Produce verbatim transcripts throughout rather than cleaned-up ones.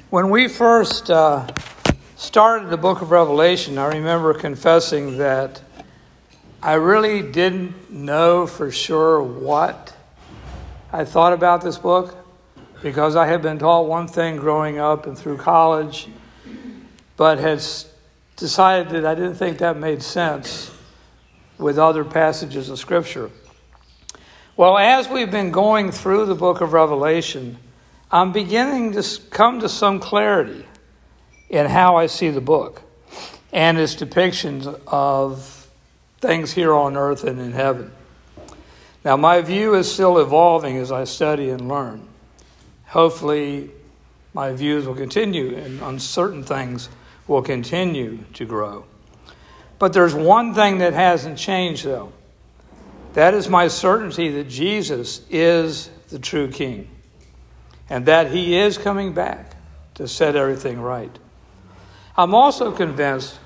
When we first uh, started the book of Revelation, I remember confessing that I really didn't know for sure what I thought about this book, because I had been taught one thing growing up and through college, but had decided that I didn't think that made sense with other passages of Scripture. Well, as we've been going through the book of Revelation, I'm beginning to come to some clarity in how I see the book and its depictions of things here on earth and in heaven. Now, my view is still evolving as I study and learn. Hopefully, my views will continue, and on certain things will continue to grow. But there's one thing that hasn't changed, though. That is my certainty that Jesus is the true King, and that he is coming back to set everything right. I'm also convinced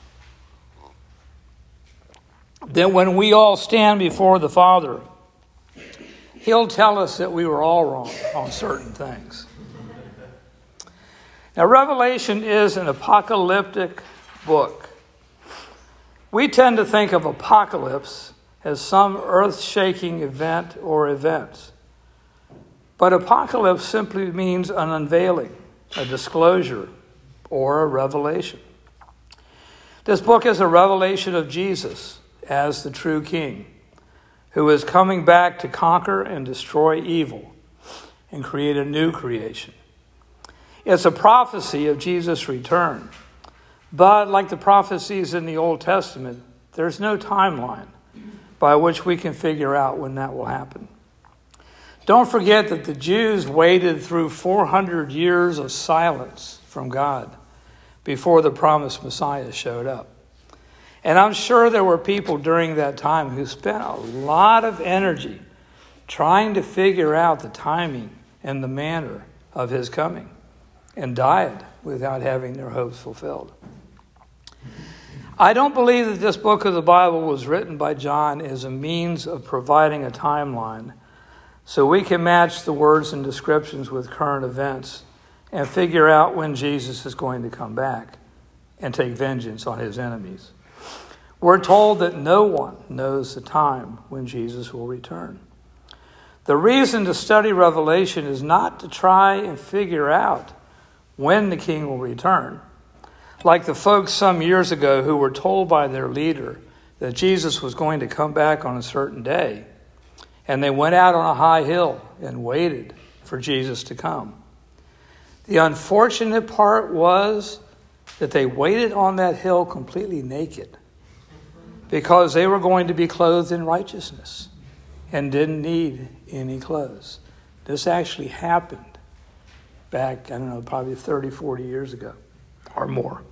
that when we all stand before the Father, he'll tell us that we were all wrong on certain things. Now, Revelation is an apocalyptic book. We tend to think of apocalypse as some earth-shaking event or events. But apocalypse simply means an unveiling, a disclosure, or a revelation. This book is a revelation of Jesus as the true King, who is coming back to conquer and destroy evil and create a new creation. It's a prophecy of Jesus' return. But like the prophecies in the Old Testament, there's no timeline by which we can figure out when that will happen. Don't forget that the Jews waited through four hundred years of silence from God before the promised Messiah showed up. And I'm sure there were people during that time who spent a lot of energy trying to figure out the timing and the manner of his coming, and died without having their hopes fulfilled. I don't believe that this book of the Bible was written by John as a means of providing a timeline so we can match the words and descriptions with current events and figure out when Jesus is going to come back and take vengeance on his enemies. We're told that no one knows the time when Jesus will return. The reason to study Revelation is not to try and figure out when the King will return, like the folks some years ago who were told by their leader that Jesus was going to come back on a certain day, and they went out on a high hill and waited for Jesus to come. The unfortunate part was that they waited on that hill completely naked, because they were going to be clothed in righteousness and didn't need any clothes. This actually happened back, I don't know, probably thirty, forty years ago or more.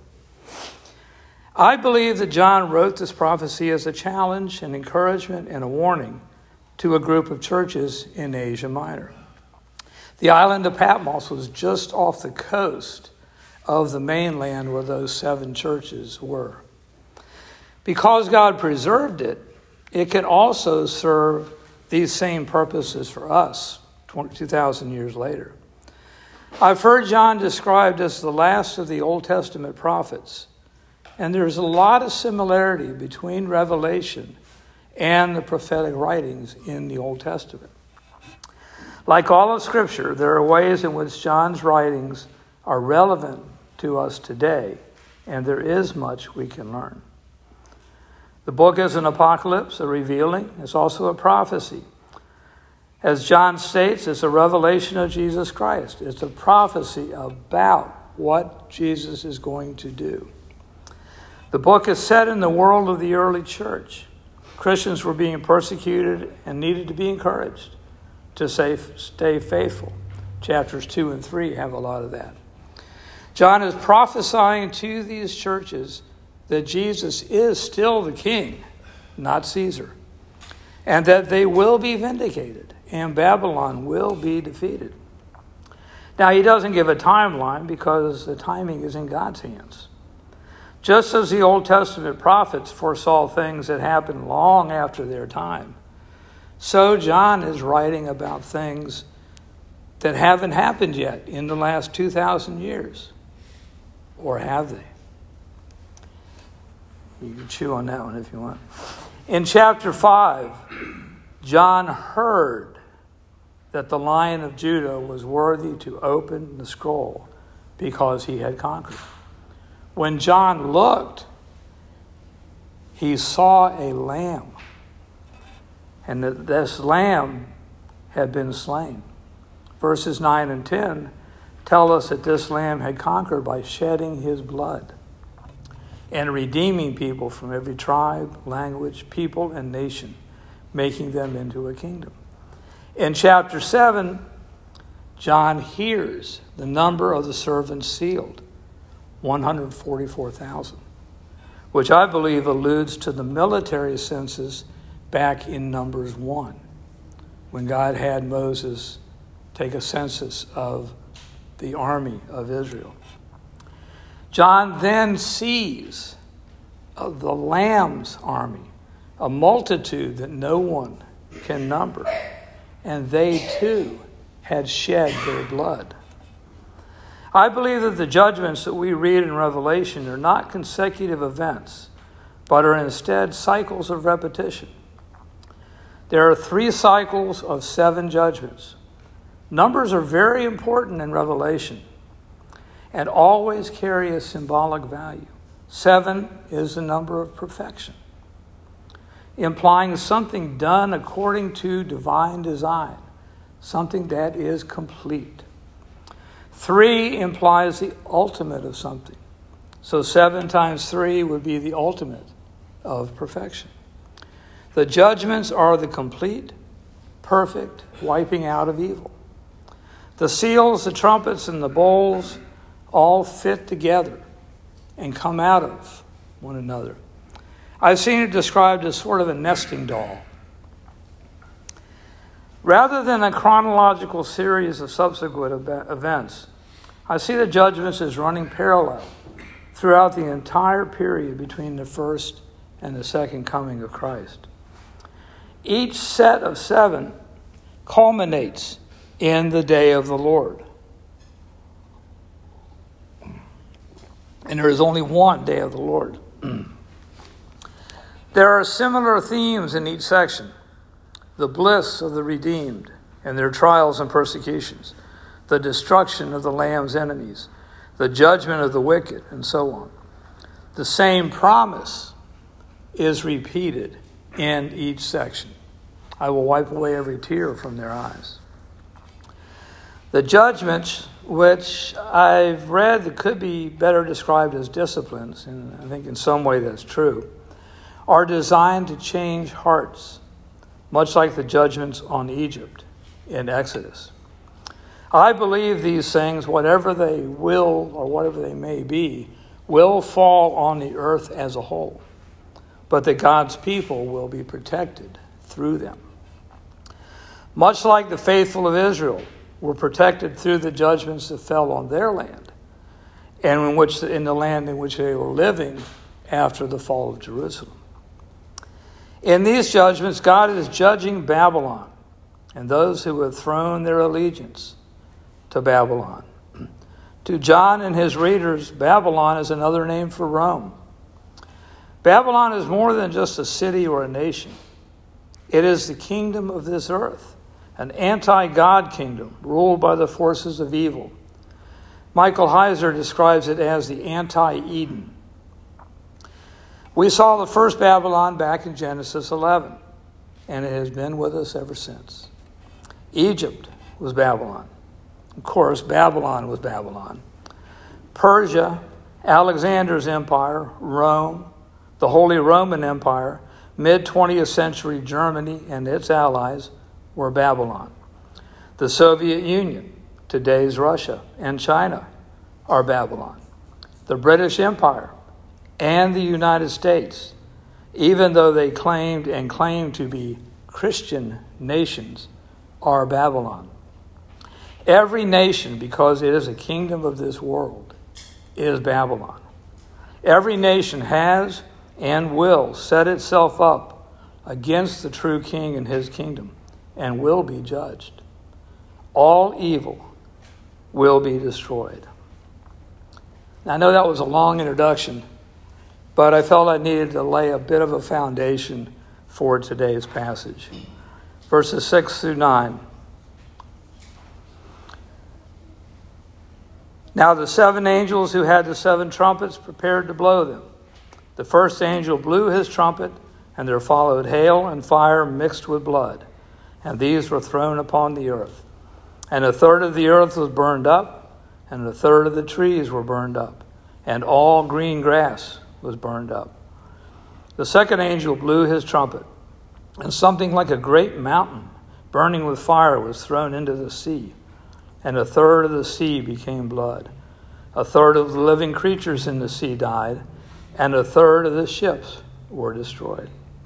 I believe that John wrote this prophecy as a challenge, an encouragement, and a warning to a group of churches in Asia Minor. The island of Patmos was just off the coast of the mainland where those seven churches were. Because God preserved it, it can also serve these same purposes for us two thousand years later. I've heard John described as the last of the Old Testament prophets, and there's a lot of similarity between Revelation and the prophetic writings in the Old Testament. Like all of Scripture, there are ways in which John's writings are relevant to us today, and there is much we can learn. The book is an apocalypse, a revealing. It's also a prophecy. As John states, it's a revelation of Jesus Christ. It's a prophecy about what Jesus is going to do. The book is set in the world of the early church. Christians were being persecuted and needed to be encouraged to say, stay faithful. Chapters two and three have a lot of that. John is prophesying to these churches that Jesus is still the King, not Caesar, and that they will be vindicated and Babylon will be defeated. Now, he doesn't give a timeline because the timing is in God's hands. Just as the Old Testament prophets foresaw things that happened long after their time, so John is writing about things that haven't happened yet in the last two thousand years? Or have they? You can chew on that one if you want. In chapter five, John heard that the Lion of Judah was worthy to open the scroll because he had conquered. When John looked, he saw a lamb, and that this lamb had been slain. Verses nine and ten tell us that this lamb had conquered by shedding his blood and redeeming people from every tribe, language, people, and nation, making them into a kingdom. In chapter seven, John hears the number of the servants sealed, one hundred forty-four thousand, which I believe alludes to the military census back in Numbers one, when God had Moses take a census of the army of Israel. John then sees of the Lamb's army, a multitude that no one can number, and they too had shed their blood. I believe that the judgments that we read in Revelation are not consecutive events, but are instead cycles of repetition. There are three cycles of seven judgments. Numbers are very important in Revelation and always carry a symbolic value. Seven is the number of perfection, implying something done according to divine design, something that is complete. Three implies the ultimate of something. So seven times three would be the ultimate of perfection. The judgments are the complete, perfect wiping out of evil. The seals, the trumpets, and the bowls all fit together and come out of one another. I've seen it described as sort of a nesting doll. Rather than a chronological series of subsequent events, I see the judgments as running parallel throughout the entire period between the first and the second coming of Christ. Each set of seven culminates in the day of the Lord. And there is only one day of the Lord. There are similar themes in each section. The bliss of the redeemed and their trials and persecutions, the destruction of the Lamb's enemies, the judgment of the wicked, and so on. The same promise is repeated in each section. I will wipe away every tear from their eyes. The judgments, which I've read that could be better described as disciplines, and I think in some way that's true, are designed to change hearts, much like the judgments on Egypt in Exodus. I believe these things, whatever they will or whatever they may be, will fall on the earth as a whole, but that God's people will be protected through them. Much like the faithful of Israel were protected through the judgments that fell on their land, and in which in the land in which they were living after the fall of Jerusalem. In these judgments, God is judging Babylon and those who have thrown their allegiance to Babylon. To John and his readers, Babylon is another name for Rome. Babylon is more than just a city or a nation. It is the kingdom of this earth, an anti-God kingdom ruled by the forces of evil. Michael Heiser describes it as the anti-Eden. We saw the first Babylon back in Genesis eleven, and it has been with us ever since. Egypt was Babylon. Of course, Babylon was Babylon. Persia, Alexander's empire, Rome, the Holy Roman Empire, mid-twentieth century Germany and its allies were Babylon. The Soviet Union, today's Russia, and China are Babylon. The British Empire and the United States, even though they claimed and claim to be Christian nations, are Babylon. Every nation, because it is a kingdom of this world, is Babylon. Every nation has and will set itself up against the true king and his kingdom and will be judged. all evil will be destroyed. Now, I know that was a long introduction, but I felt I needed to lay a bit of a foundation for today's passage. Verses six through nine. Now the seven angels who had the seven trumpets prepared to blow them. The first angel blew his trumpet, and there followed hail and fire mixed with blood, and these were thrown upon the earth. And a third of the earth was burned up, and a third of the trees were burned up, and all green grass was burned up. The second angel blew his trumpet, and something like a great mountain burning with fire was thrown into the sea, and a third of the sea became blood. A third of the living creatures in the sea died, and a third of the ships were destroyed.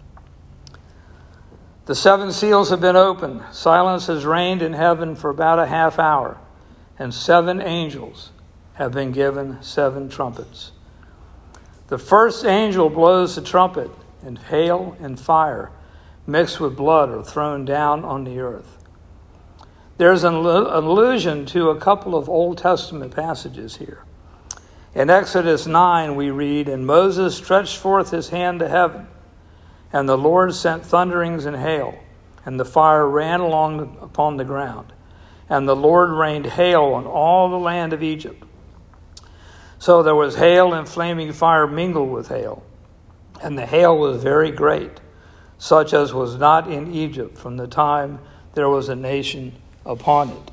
The seven seals have been opened. Silence has reigned in heaven for about a half hour, and seven angels have been given seven trumpets. The first angel blows the trumpet, and hail and fire mixed with blood are thrown down on the earth. There's an allusion to a couple of Old Testament passages here. In Exodus nine, we read, "And Moses stretched forth his hand to heaven, and the Lord sent thunderings and hail, and the fire ran along upon the ground. And the Lord rained hail on all the land of Egypt. So there was hail and flaming fire mingled with hail, and the hail was very great, such as was not in Egypt from the time there was a nation upon it.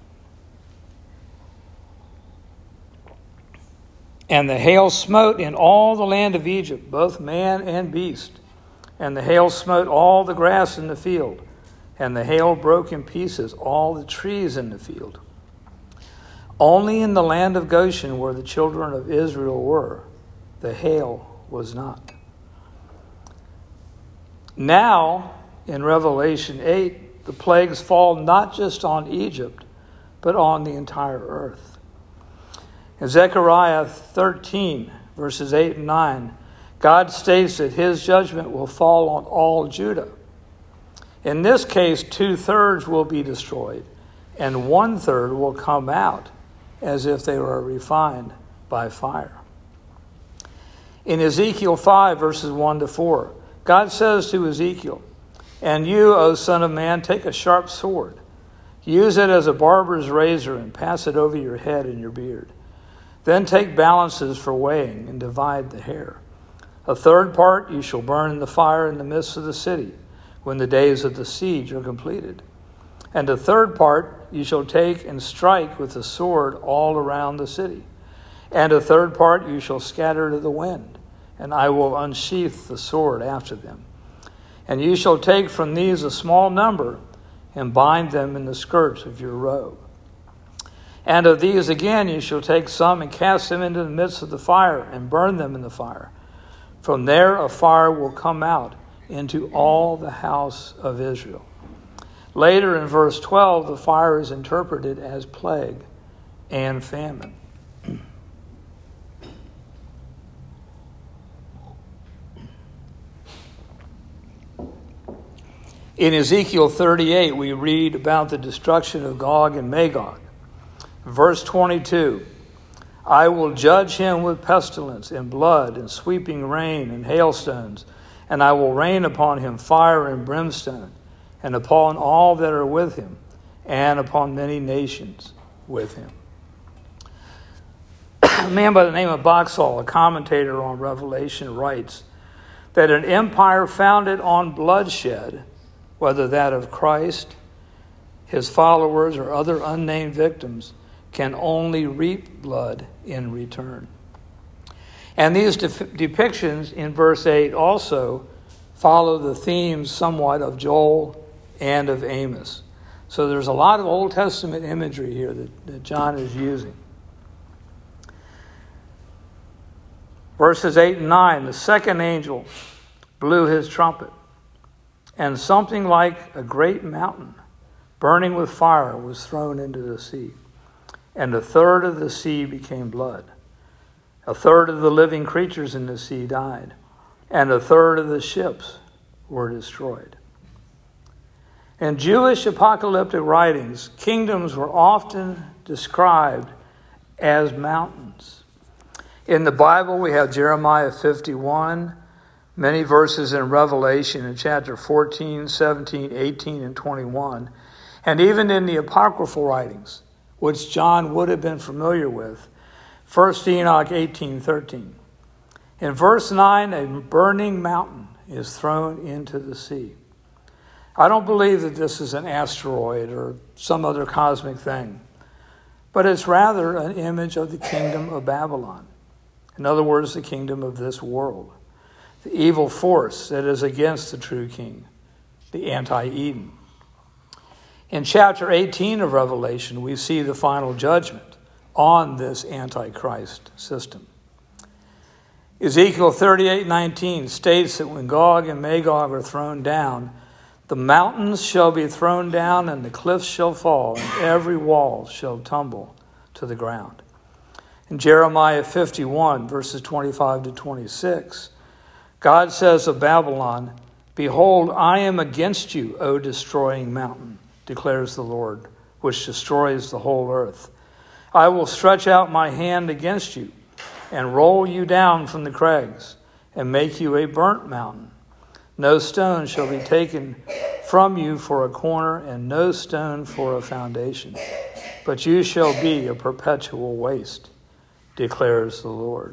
And the hail smote in all the land of Egypt, both man and beast. And the hail smote all the grass in the field, and the hail broke in pieces all the trees in the field. Only in the land of Goshen, where the children of Israel were, the hail was not." Now, in Revelation eight, the plagues fall not just on Egypt, but on the entire earth. In Zechariah thirteen, verses eight and nine, God states that his judgment will fall on all Judah. In this case, two-thirds will be destroyed, and one-third will come out as if they were refined by fire. In Ezekiel five, verses one to four, God says to Ezekiel, "And you, O son of man, take a sharp sword. Use it as a barber's razor and pass it over your head and your beard. Then take balances for weighing and divide the hair. A third part you shall burn in the fire in the midst of the city when the days of the siege are completed. And a third part you shall take and strike with the sword all around the city. And a third part you shall scatter to the wind, and I will unsheath the sword after them. And you shall take from these a small number and bind them in the skirts of your robe. And of these again you shall take some and cast them into the midst of the fire and burn them in the fire. From there a fire will come out into all the house of Israel." Later in verse twelve, the fire is interpreted as plague and famine. In Ezekiel thirty-eight, we read about the destruction of Gog and Magog. Verse twenty-two, "I will judge him with pestilence and blood and sweeping rain and hailstones, and I will rain upon him fire and brimstone, and upon all that are with him, and upon many nations with him." A man by the name of Boxall, a commentator on Revelation, writes that an empire founded on bloodshed, whether that of Christ, his followers, or other unnamed victims, can only reap blood in return. And these de- depictions in verse eight also follow the themes somewhat of Joel and of Amos. So there's a lot of Old Testament imagery here that, that John is using. Verses eight and nine, "The second angel blew his trumpet, and something like a great mountain burning with fire was thrown into the sea. And a third of the sea became blood. A third of the living creatures in the sea died, and a third of the ships were destroyed." In Jewish apocalyptic writings, kingdoms were often described as mountains. In the Bible, we have Jeremiah fifty-one, many verses in Revelation in chapter fourteen, seventeen, eighteen, and twenty-one, and even in the apocryphal writings, which John would have been familiar with, First Enoch eighteen thirteen. In verse nine, a burning mountain is thrown into the sea. I don't believe that this is an asteroid or some other cosmic thing, but it's rather an image of the kingdom of Babylon. In other words, the kingdom of this world, the evil force that is against the true king, the anti-Eden. In chapter eighteen of Revelation, we see the final judgment on this antichrist system. Ezekiel thirty-eight nineteen states that when Gog and Magog are thrown down, the mountains shall be thrown down and the cliffs shall fall and every wall shall tumble to the ground. In Jeremiah fifty-one, verses twenty-five to twenty-six, God says of Babylon, "Behold, I am against you, O destroying mountain, declares the Lord, which destroys the whole earth. I will stretch out my hand against you and roll you down from the crags and make you a burnt mountain. No stone shall be taken from you for a corner and no stone for a foundation, but you shall be a perpetual waste, declares the Lord."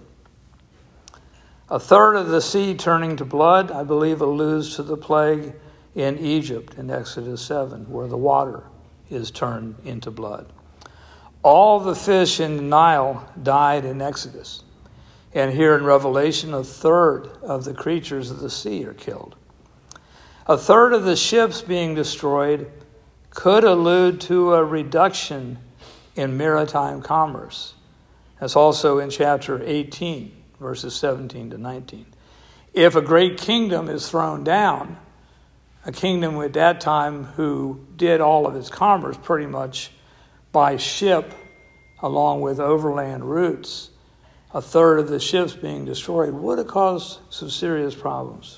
A third of the sea turning to blood, I believe, alludes to the plague in Egypt in Exodus seven, where the water is turned into blood. All the fish in the Nile died in Exodus. And here in Revelation, a third of the creatures of the sea are killed. A third of the ships being destroyed could allude to a reduction in maritime commerce. That's also in chapter eighteen, verses seventeen to nineteen. If a great kingdom is thrown down, a kingdom at that time who did all of its commerce pretty much by ship along with overland routes, a third of the ships being destroyed would have caused some serious problems.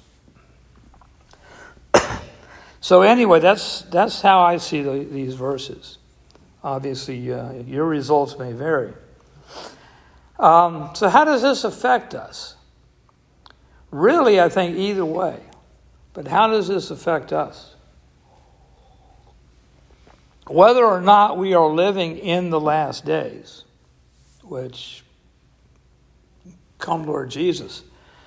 So anyway, that's that's how I see the, these verses. Obviously, uh, your results may vary. Um, so how does this affect us? Really, I think either way. But how does this affect us? Whether or not we are living in the last days, which come Lord Jesus,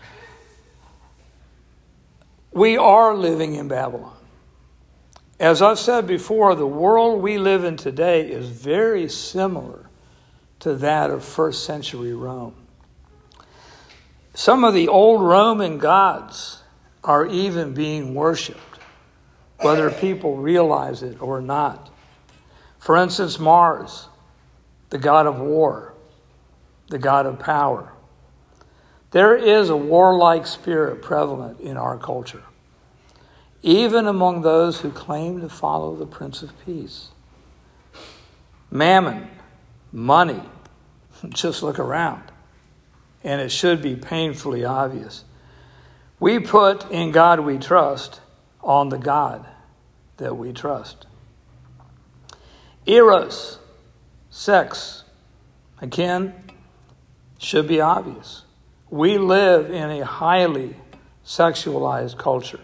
we are living in Babylon. As I've said before, the world we live in today is very similar to that of first century Rome. Some of the old Roman gods are even being worshipped, whether people realize it or not. For instance, Mars, the god of war, the god of power. There is a warlike spirit prevalent in our culture, even among those who claim to follow the Prince of Peace. Mammon, money, just look around, and it should be painfully obvious. We put "in God we trust" on the God that we trust. Eros, sex, again, should be obvious. We live in a highly sexualized culture.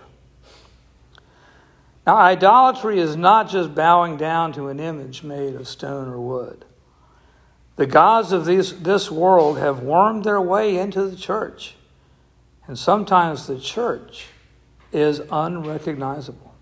Now, idolatry is not just bowing down to an image made of stone or wood. The gods of this, this world have wormed their way into the church, and sometimes the church is unrecognizable.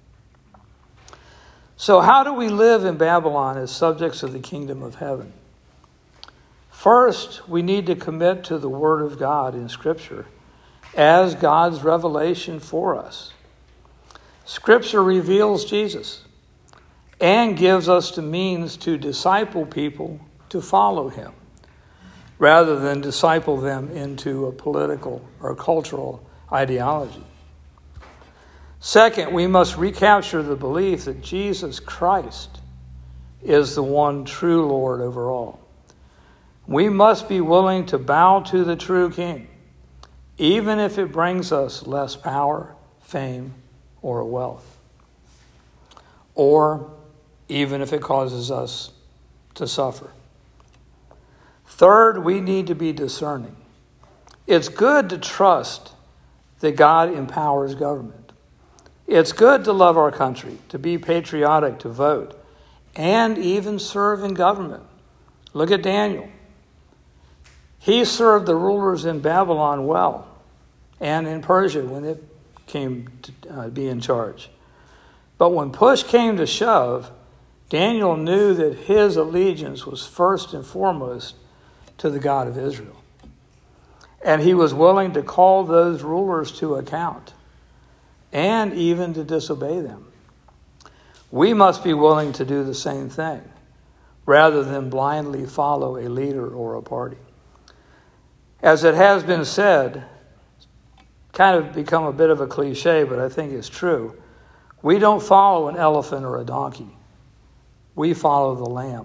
So how do we live in Babylon as subjects of the kingdom of heaven? First, we need to commit to the Word of God in Scripture as God's revelation for us. Scripture reveals Jesus and gives us the means to disciple people to follow him, rather than disciple them into a political or cultural ideology. Second, we must recapture the belief that Jesus Christ is the one true Lord over all. We must be willing to bow to the true King, even if it brings us less power, fame, or wealth. or even if it causes us to suffer. Third, we need to be discerning. It's good to trust that God empowers government. It's good to love our country, to be patriotic, to vote, and even serve in government. Look at Daniel. He served the rulers in Babylon well, and in Persia when it came to uh, be in charge. But when push came to shove, Daniel knew that his allegiance was first and foremost to the God of Israel. And he was willing to call those rulers to account and even to disobey them. We must be willing to do the same thing rather than blindly follow a leader or a party. As it has been said, kind of become a bit of a cliche, but I think it's true. We don't follow an elephant or a donkey. We follow the Lamb.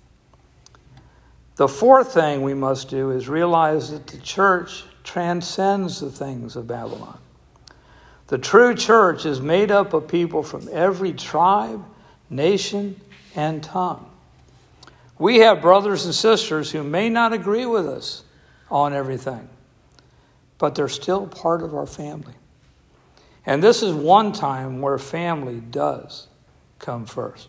The fourth thing we must do is realize that the church transcends the things of Babylon. The true church is made up of people from every tribe, nation, and tongue. We have brothers and sisters who may not agree with us on everything, but they're still part of our family. And this is one time where family does come first.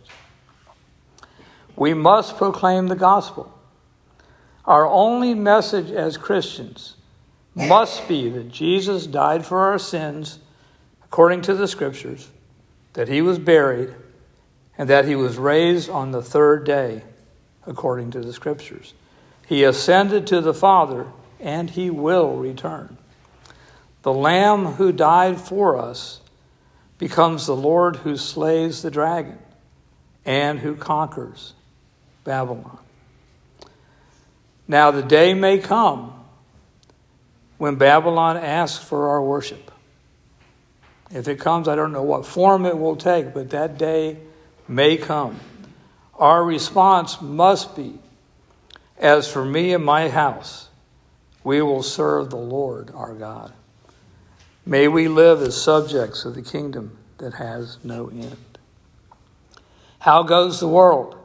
We must proclaim the gospel. Our only message as Christians must be that Jesus died for our sins according to the scriptures, that he was buried, and that he was raised on the third day according to the scriptures. He ascended to the Father, and he will return. The Lamb who died for us becomes the Lord who slays the dragon and who conquers Babylon. Now the day may come when Babylon asks for our worship. If it comes, I don't know what form it will take, but that day may come. Our response must be, as for me and my house, we will serve the Lord our God. May we live as subjects of the kingdom that has no end. How goes the world?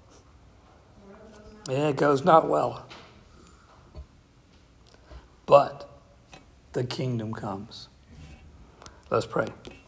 Yeah, it goes not well. But the kingdom comes. Let's pray.